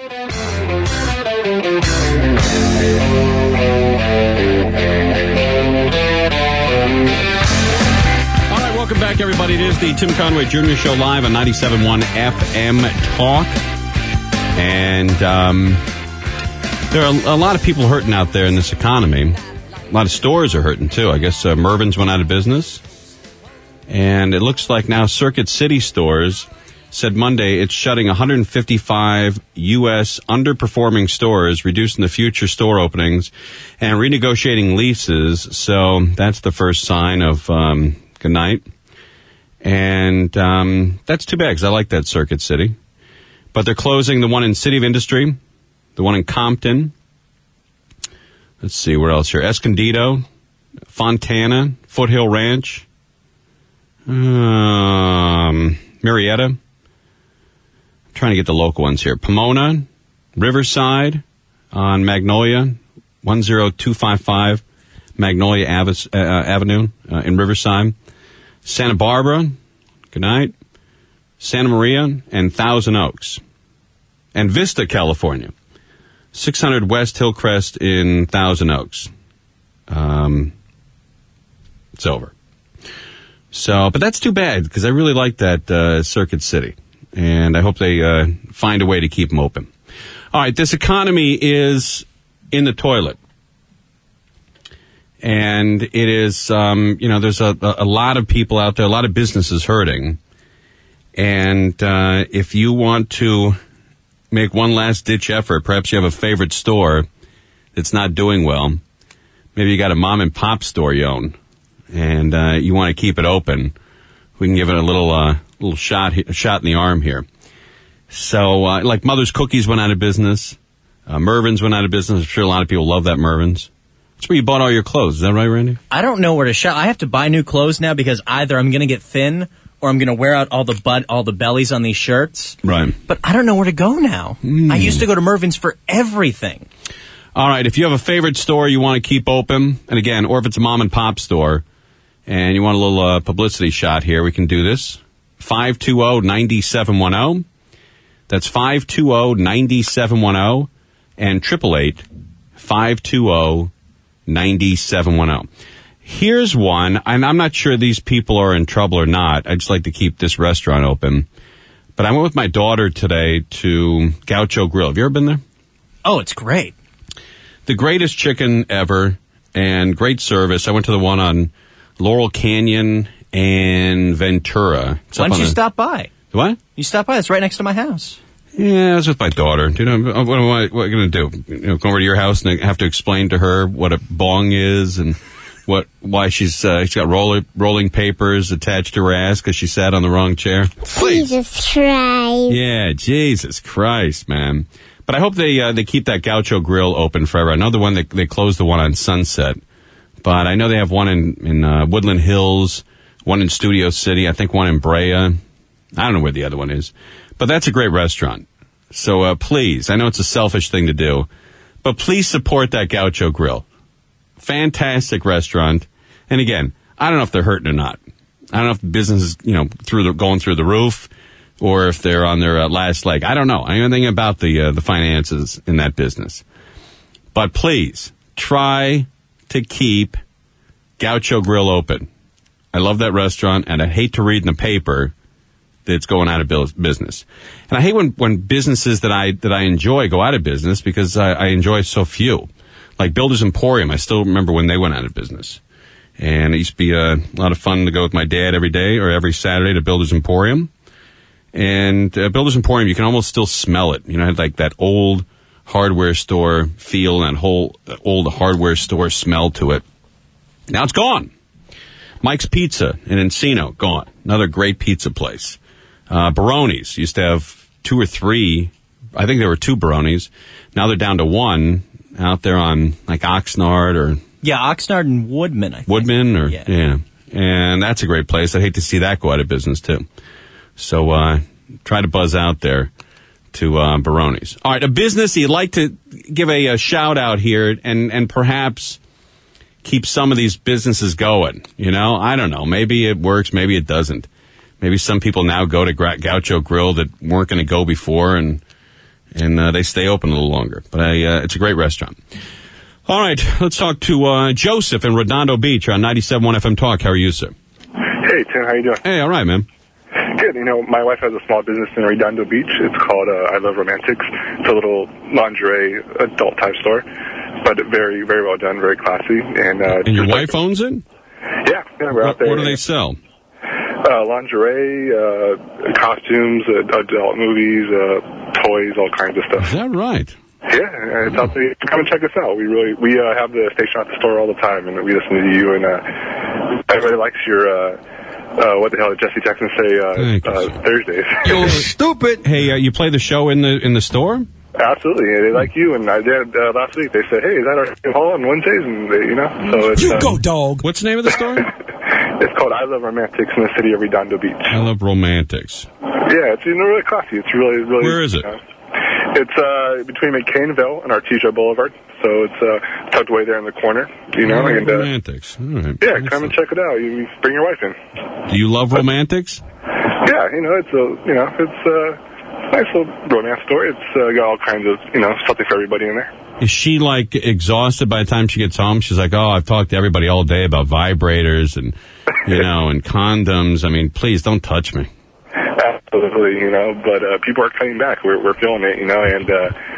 [SPEAKER 1] All right, welcome back, everybody. It is the Tim Conway Jr. Show live on 97.1 FM Talk. And there are a lot of people hurting out there in this economy. A lot of stores are hurting, too. I guess Mervyn's went out of business. And it looks like now Circuit City stores said Monday it's shutting 155 U.S. underperforming stores, reducing the future store openings, and renegotiating leases. So that's the first sign of good night. And that's too bad, because I like that Circuit City. But they're closing the one in City of Industry, the one in Compton. Let's see, where else here? Escondido, Fontana, Foothill Ranch, Marietta. Trying to get the local ones here. Pomona, Riverside, on Magnolia, 10255 Magnolia Avenue in Riverside. Santa Barbara, good night. Santa Maria and Thousand Oaks. And Vista, California, 600 West Hillcrest in Thousand Oaks. It's over. So, but that's too bad, because I really like that Circuit City. And I hope they find a way to keep them open. All right, this economy is in the toilet. And it is, there's a lot of people out there, a lot of businesses hurting. And if you want to make one last-ditch effort, perhaps you have a favorite store that's not doing well. Maybe you got a mom-and-pop store you own, and you want to keep it open. We can give it a little shot in the arm here. So, like Mother's Cookies went out of business. Mervyn's went out of business. I'm sure a lot of people love that Mervyn's. That's where you bought all your clothes. Is that right, Randy?
[SPEAKER 3] I don't know where to shop. I have to buy new clothes now because either I'm going to get thin or I'm going to wear out all the bellies on these shirts.
[SPEAKER 1] Right.
[SPEAKER 3] But I don't know where to go now. I used to go to Mervyn's for everything.
[SPEAKER 1] All right. If you have a favorite store you want to keep open, and again, or if it's a mom-and-pop store, and you want a little publicity shot here, we can do this. 520-9710. That's 520-9710 and 888-520-9710. Here's one, and I'm not sure these people are in trouble or not. I'd just like to keep this restaurant open. But I went with my daughter today to Gaucho Grill. Have you ever been there?
[SPEAKER 3] Oh, it's great.
[SPEAKER 1] The greatest chicken ever and great service. I went to the one on Laurel Canyon and Ventura.
[SPEAKER 3] Why don't you stop by?
[SPEAKER 1] What?
[SPEAKER 3] You stop by. It's right next to my house.
[SPEAKER 1] Yeah, I was with my daughter. What am I going to do? Go over to your house and have to explain to her what a bong is and why she's got rolling papers attached to her ass because she sat on the wrong chair. Please.
[SPEAKER 6] Jesus Christ.
[SPEAKER 1] Yeah, Jesus Christ, man. But I hope they keep that Gaucho Grill open forever. I know the one they closed the one on Sunset, but I know they have one in Woodland Hills, one in Studio City, I think one in Brea. I don't know where the other one is. But that's a great restaurant. So please, I know it's a selfish thing to do, but please support that Gaucho Grill. Fantastic restaurant. And again, I don't know if they're hurting or not. I don't know if the business is, going through the roof or if they're on their last leg. I don't know. I don't know anything about the finances in that business. But please, try to keep Gaucho Grill open. I love that restaurant, and I hate to read in the paper that it's going out of business. And I hate when businesses that I enjoy go out of business because I enjoy so few. Like Builders Emporium, I still remember when they went out of business. And it used to be a lot of fun to go with my dad every day or every Saturday to Builders Emporium. And Builders Emporium, you can almost still smell it. It had like that old hardware store feel and that whole old hardware store smell to it. Now it's gone. Mike's Pizza in Encino, gone. Another great pizza place. Baroni's used to have 2 or 3. I think there were 2 Baroni's. Now they're down to 1 out there on like Oxnard or...
[SPEAKER 3] Yeah, Oxnard and Woodman, I think.
[SPEAKER 1] Woodman or... Yeah. And that's a great place. I'd hate to see that go out of business, too. So try to buzz out there to Baroni's. All right, a business you'd like to give a shout-out here and perhaps keep some of these businesses going. I don't know. Maybe it works. Maybe it doesn't. Maybe some people now go to Gaucho Grill that weren't going to go before, and they stay open a little longer. But it's a great restaurant. All right, let's talk to Joseph in Redondo Beach on 97.1 FM Talk. How are you, sir?
[SPEAKER 14] Hey, Tim. How you doing?
[SPEAKER 1] Hey, all right, man.
[SPEAKER 14] Good. My wife has a small business in Redondo Beach. It's called I Love Romantics. It's a little lingerie adult-type store, but very, very well done, very classy. And
[SPEAKER 1] your wife owns it?
[SPEAKER 14] Yeah, we're out there.
[SPEAKER 1] What do they sell?
[SPEAKER 14] Lingerie, costumes, adult movies, toys, all kinds of stuff.
[SPEAKER 1] Is that right?
[SPEAKER 14] Yeah, it's out there. Come and check us out. We have the station at the store all the time, and we listen to you. And everybody likes your what the hell did Jesse Jackson say? Thursdays.
[SPEAKER 1] You're stupid. Hey, you play the show in the store?
[SPEAKER 14] Absolutely, they like you. And I did last week. They said, "Hey, is that our hall on Wednesdays?" And so it's,
[SPEAKER 1] you go, dog. What's the name of the store?
[SPEAKER 14] It's called I Love Romantics in the city of Redondo Beach.
[SPEAKER 1] I Love Romantics.
[SPEAKER 14] Yeah, it's really classy. It's really, really.
[SPEAKER 1] Where is it?
[SPEAKER 14] It's between McCainville and Artesia Boulevard, so it's tucked away there in the corner, you know. And
[SPEAKER 1] Romantics. All right.
[SPEAKER 14] Yeah, come and check it out. You bring your wife in.
[SPEAKER 1] Do you love Romantics?
[SPEAKER 14] Yeah, it's a nice little romance story. It's got all kinds of, something for everybody in there.
[SPEAKER 1] Is she, like, exhausted by the time she gets home? She's like, oh, I've talked to everybody all day about vibrators and, and condoms. I mean, please don't touch me.
[SPEAKER 14] Absolutely, but people are coming back. We're feeling it, and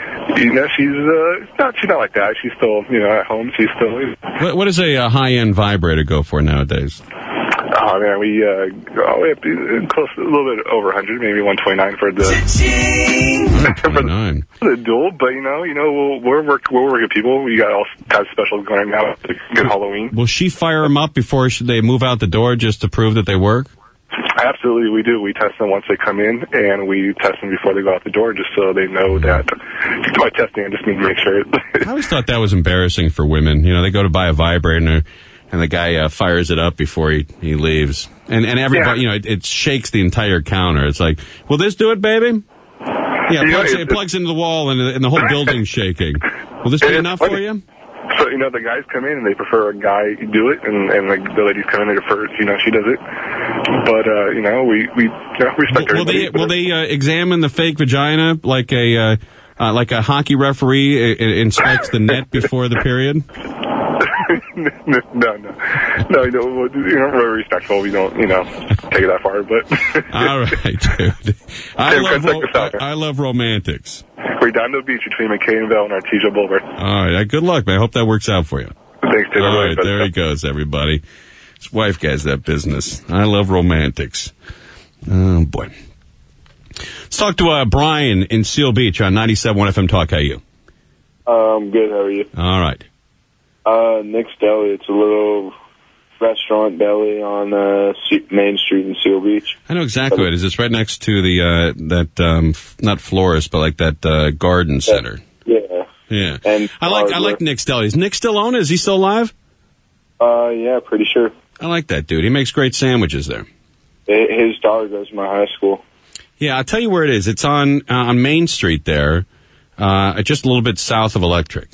[SPEAKER 14] she's not like that. She's still, at home. She's still.
[SPEAKER 1] What does a high-end vibrator go for nowadays?
[SPEAKER 14] Oh man, we have to close a little bit over 100, maybe 129 for the for the dual. But we're working people. We got all kinds of specials going on now. It's a good Halloween.
[SPEAKER 1] Will she fire them up before they move out the door just to prove that they work?
[SPEAKER 14] Absolutely, we do. We test them once they come in, and we test them before they go out the door, just so they know that. By testing, I just mean to make sure.
[SPEAKER 1] I always thought that was embarrassing for women. They go to buy a vibrator, and the guy fires it up before he leaves. And everybody, it shakes the entire counter. It's like, will this do it, baby? Yeah, it plugs into the wall, and the whole building's shaking. Will this be enough for you?
[SPEAKER 14] So, the guys come in and they prefer a guy do it, and the ladies come in and they prefer, she does it. But, we respect everybody.
[SPEAKER 1] Will they examine the fake vagina like a hockey referee inspects the net before the period?
[SPEAKER 14] No, we're very respectful. We don't, take it that far, but.
[SPEAKER 1] All right, dude. I love Romantics.
[SPEAKER 14] We're down to the beach between McCainville and Artesia Boulevard.
[SPEAKER 1] All right, good luck, man. I hope that works out for you.
[SPEAKER 14] Thanks, Tim.
[SPEAKER 1] All right, there he goes, everybody. His wife gets that business. I love Romantics. Oh, boy. Let's talk to Brian in Seal Beach on 97.1 FM Talk. How are you?
[SPEAKER 15] Good. How are you?
[SPEAKER 1] All right.
[SPEAKER 15] Nick's Deli. It's a little restaurant deli on Main Street in Seal Beach.
[SPEAKER 1] I know exactly what it is. It's right next to the not florist, but like that garden center.
[SPEAKER 15] Yeah.
[SPEAKER 1] And I like Nick's Deli. Is Nick still on? Is he still alive?
[SPEAKER 15] Yeah, pretty sure.
[SPEAKER 1] I like that dude. He makes great sandwiches there.
[SPEAKER 15] His daughter goes to my high school.
[SPEAKER 1] Yeah, I'll tell you where it is. It's on Main Street there, just a little bit south of Electric.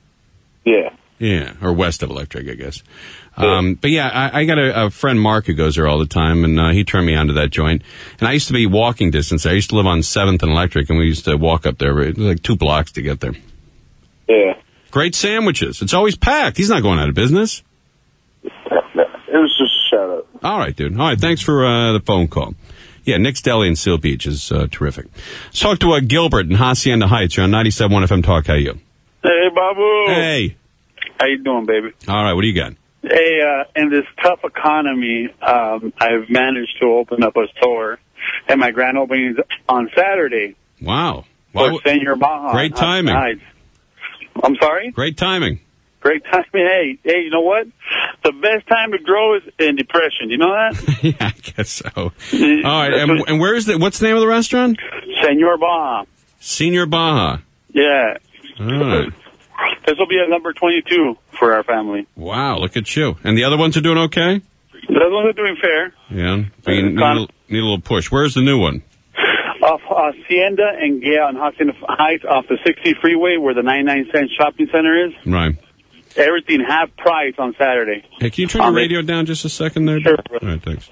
[SPEAKER 1] Yeah, or west of Electric, I guess. But yeah, I got a friend, Mark, who goes there all the time, and he turned me onto that joint. And I used to be walking distance. I used to live on 7th and Electric, and we used to walk up there. It was like 2 blocks to get there.
[SPEAKER 15] Yeah.
[SPEAKER 1] Great sandwiches. It's always packed. He's not going out of business.
[SPEAKER 15] It was just a shout-out.
[SPEAKER 1] All right, dude. All right, thanks for the phone call. Yeah, Nick's Deli in Seal Beach is terrific. Let's talk to Gilbert in Hacienda Heights. You're on 97.1 FM Talk. How are you?
[SPEAKER 16] Hey, Babu.
[SPEAKER 1] Hey.
[SPEAKER 16] How you doing, baby?
[SPEAKER 1] All right, what do you got?
[SPEAKER 16] Hey, in this tough economy, I've managed to open up a store, and my grand opening is on Saturday.
[SPEAKER 1] Wow.
[SPEAKER 16] For Senor Baja.
[SPEAKER 1] Great timing.
[SPEAKER 16] I'm sorry?
[SPEAKER 1] Great timing.
[SPEAKER 16] Great timing. Hey, you know what? The best time to grow is in depression. You know that?
[SPEAKER 1] Yeah, I guess so. All right, and what's the name of the restaurant?
[SPEAKER 16] Senor Baja.
[SPEAKER 1] Senor Baja.
[SPEAKER 16] Yeah.
[SPEAKER 1] All right.
[SPEAKER 16] This will be at number 22 for our family.
[SPEAKER 1] Wow, look at you. And the other ones are doing okay?
[SPEAKER 16] The other ones are doing fair.
[SPEAKER 1] Yeah. Need a little push. Where's the new one?
[SPEAKER 16] Off Hacienda and Gale on Hacienda Heights off the 60 freeway where the 99-cent shopping center is.
[SPEAKER 1] Right.
[SPEAKER 16] Everything half price on Saturday.
[SPEAKER 1] Hey, can you turn your radio down just a second there?
[SPEAKER 16] Sure.
[SPEAKER 1] All right, thanks.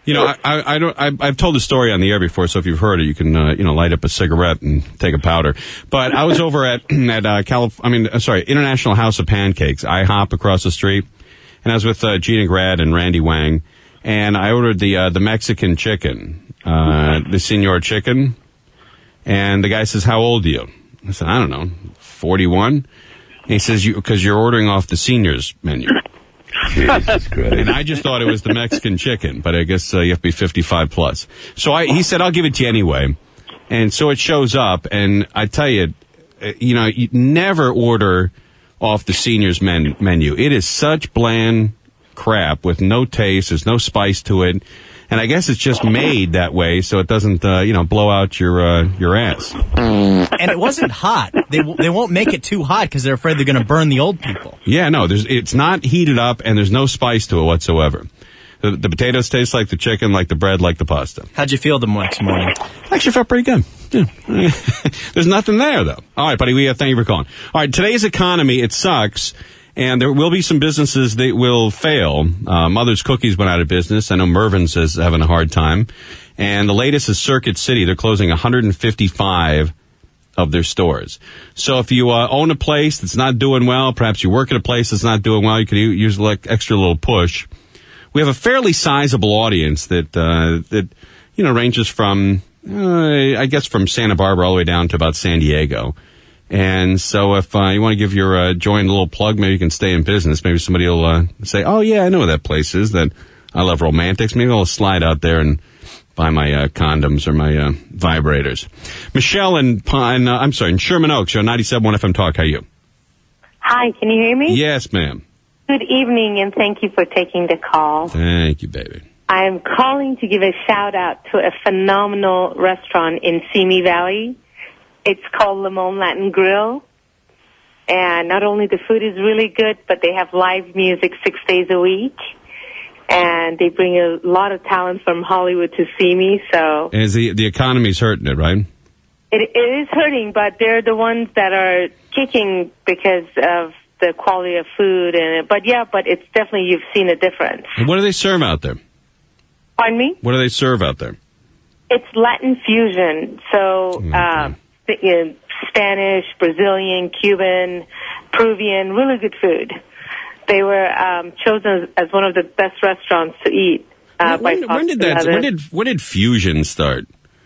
[SPEAKER 1] I've told the story on the air before, so if you've heard it, you can, light up a cigarette and take a powder. But I was over at International House of Pancakes, IHOP across the street, and I was with Gina Grad and Randy Wang, and I ordered the Mexican chicken, the Senor Chicken, and the guy says, "How old are you?" I said, "I don't know, 41." And he says, "Because you're ordering off the seniors menu."
[SPEAKER 2] Jesus Christ.
[SPEAKER 1] And I just thought it was the Mexican chicken, but I guess you have to be 55 plus. So he said, "I'll give it to you anyway." And so it shows up, and I tell you, you never order off the seniors menu. It is such bland crap with no taste. There's no spice to it. And I guess it's just made that way so it doesn't, blow out your ass.
[SPEAKER 3] And it wasn't hot. They won't make it too hot because they're afraid they're going to burn the old people.
[SPEAKER 1] Yeah, no, it's not heated up and there's no spice to it whatsoever. The potatoes taste like the chicken, like the bread, like the pasta.
[SPEAKER 3] How'd you feel the next morning?
[SPEAKER 1] Actually felt pretty good. Yeah. There's nothing there, though. All right, buddy, thank you for calling. All right, today's economy, it sucks, and there will be some businesses that will fail. Mother's Cookies went out of business. I know Mervin's is having a hard time. And the latest is Circuit City. They're closing 155 of their stores. So if you own a place that's not doing well, perhaps you work at a place that's not doing well, you could use extra little push. We have a fairly sizable audience that ranges from, I guess, from Santa Barbara all the way down to about San Diego. And so if you want to give your joint a little plug, maybe you can stay in business. Maybe somebody will say, oh, yeah, I know where that place is. That I love romantics. Maybe I'll slide out there and buy my condoms or my vibrators. Michelle in Sherman Oaks, you're on 97.1 FM Talk. How are you?
[SPEAKER 17] Hi, can you hear me?
[SPEAKER 1] Yes, ma'am.
[SPEAKER 17] Good evening, and thank you for taking the call.
[SPEAKER 1] Thank you, baby.
[SPEAKER 17] I'm calling to give a shout-out to a phenomenal restaurant in Simi Valley. It's called Limon Latin Grill. And not only the food is really good, but they have live music 6 days a week. And they bring a lot of talent from Hollywood to see me, so...
[SPEAKER 1] And the economy's hurting it, right?
[SPEAKER 17] It is hurting, but they're the ones that are kicking because of the quality of food. But it's definitely, you've seen a difference.
[SPEAKER 1] And what do they serve out there?
[SPEAKER 17] Pardon me?
[SPEAKER 1] What do they serve out there?
[SPEAKER 17] It's Latin fusion, so Spanish, Brazilian, Cuban, Peruvian, really good food. They were chosen as one of the best restaurants to eat.
[SPEAKER 1] When did fusion start?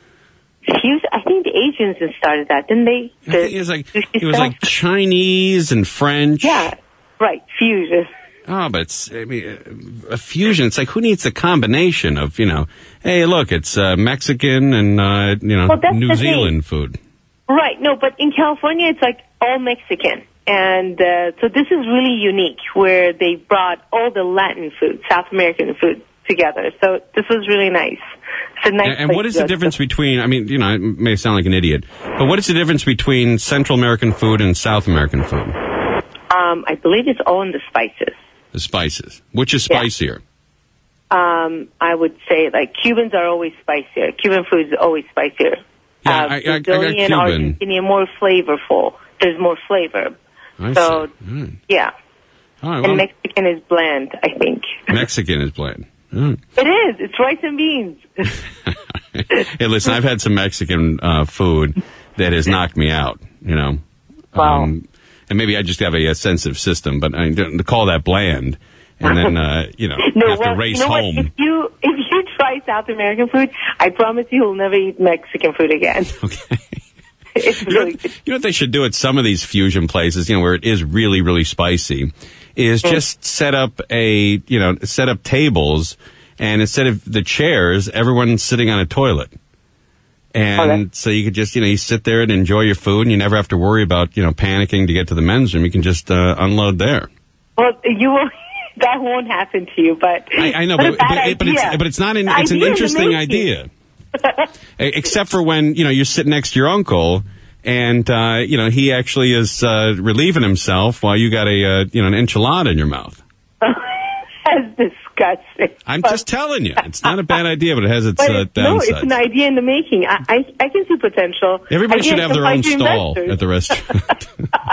[SPEAKER 17] I think the Asians started that, didn't they?
[SPEAKER 1] It was like Chinese and French.
[SPEAKER 17] Yeah, right. Fusion.
[SPEAKER 1] Oh, but a fusion. It's like, who needs a combination of, hey, look, it's Mexican and New Zealand food.
[SPEAKER 17] Right. No, but in California, it's like all Mexican. And so this is really unique, where they brought all the Latin food, South American food together. So this was really nice. It's a nice
[SPEAKER 1] and what is the difference between, I may sound like an idiot, but what is the difference between Central American food and South American food?
[SPEAKER 17] I believe it's all in the spices.
[SPEAKER 1] The spices. Which is spicier?
[SPEAKER 17] I would say, Cubans are always spicier. Cuban food is always spicier.
[SPEAKER 1] Yeah, I got Cuban.
[SPEAKER 17] Argentinian, more flavorful. There's more flavor. Yeah.
[SPEAKER 1] All right,
[SPEAKER 17] and Mexican is bland, I think.
[SPEAKER 1] Mexican is bland.
[SPEAKER 17] It is. It's rice and beans.
[SPEAKER 1] Hey, listen, I've had some Mexican food that has knocked me out,
[SPEAKER 17] Wow.
[SPEAKER 1] And maybe I just have a sensitive system, but to call that bland and then, have to race home.
[SPEAKER 17] If you try South American food, I promise you'll never eat Mexican food again.
[SPEAKER 1] Okay.
[SPEAKER 17] It's really good.
[SPEAKER 1] You know what they should do at some of these fusion places, where it is really, really spicy, is just set up tables, and instead of the chairs, everyone's sitting on a toilet. And so you could just, you sit there and enjoy your food, and you never have to worry about, panicking to get to the men's room. You can just unload there.
[SPEAKER 17] Well, that won't happen to you, but
[SPEAKER 1] I know, but it's not. It's an interesting idea. Except for when you're sitting next to your uncle, and he actually is relieving himself while you got an enchilada in your mouth.
[SPEAKER 17] That's disgusting.
[SPEAKER 1] I'm just telling you, it's not a bad idea, but it has its downsides.
[SPEAKER 17] No, it's an idea in the making. I can see potential.
[SPEAKER 1] Everybody should have their own stall at the restaurant.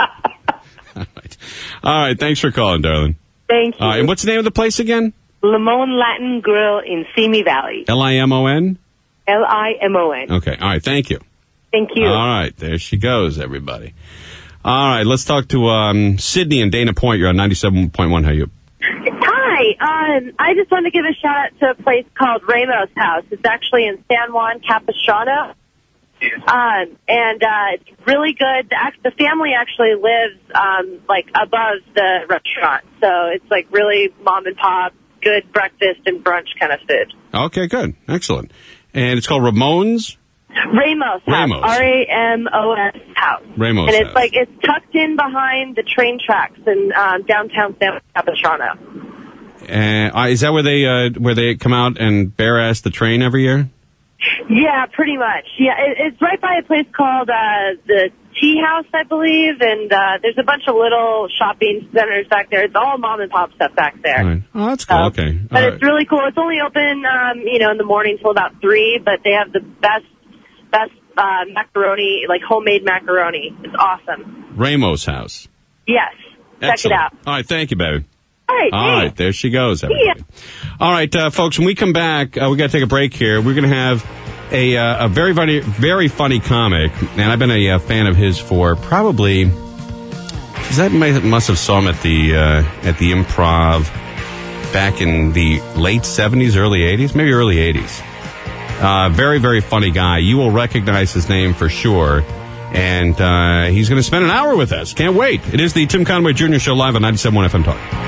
[SPEAKER 1] All right. Thanks for calling, darling.
[SPEAKER 17] Thank you.
[SPEAKER 1] And what's the name of the place again?
[SPEAKER 17] Limon Latin Grill in Simi Valley.
[SPEAKER 1] Limon?
[SPEAKER 17] Limon.
[SPEAKER 1] Okay. All right. Thank you.
[SPEAKER 17] Thank you.
[SPEAKER 1] All right. There she goes, everybody. All right. Let's talk to Sydney and Dana Point. You're on 97.1. How are you?
[SPEAKER 18] Hi. I just wanted to give a shout out to a place called Ramos House. It's actually in San Juan Capistrano. And it's really good. The family actually lives above the restaurant, so it's really mom and pop, good breakfast and brunch kind of food.
[SPEAKER 1] Okay, good, excellent. And it's called Ramon's.
[SPEAKER 18] Ramos House. Ramos House.
[SPEAKER 1] Ramos
[SPEAKER 18] and
[SPEAKER 1] House.
[SPEAKER 18] It's tucked in behind the train tracks in downtown San Capistrano.
[SPEAKER 1] Is that where they come out and bare-ass the train every year?
[SPEAKER 18] Yeah, pretty much. Yeah, it's right by a place called the Tea House, I believe, and there's a bunch of little shopping centers back there. It's all mom and pop stuff back there.
[SPEAKER 1] Right. Oh, that's cool. Okay.
[SPEAKER 18] But it's really cool. It's only open, in the morning till about 3, but they have the best macaroni, like homemade macaroni. It's awesome.
[SPEAKER 1] Ramos House.
[SPEAKER 18] Yes.
[SPEAKER 1] Excellent.
[SPEAKER 18] Check it out.
[SPEAKER 1] All right. Thank you, baby.
[SPEAKER 18] All right.
[SPEAKER 1] All right. There she goes, everybody. Yeah. All right, folks, when we come back, we got to take a break here. We're going to have a very funny, very funny comic, and I've been a fan of his for probably. I must have saw him at the Improv back in the late 70s, early 80s, maybe early 80s. Very, very funny guy. You will recognize his name for sure. And he's going to spend an hour with us. Can't wait. It is the Tim Conway Jr. Show live on 97.1 FM Talk.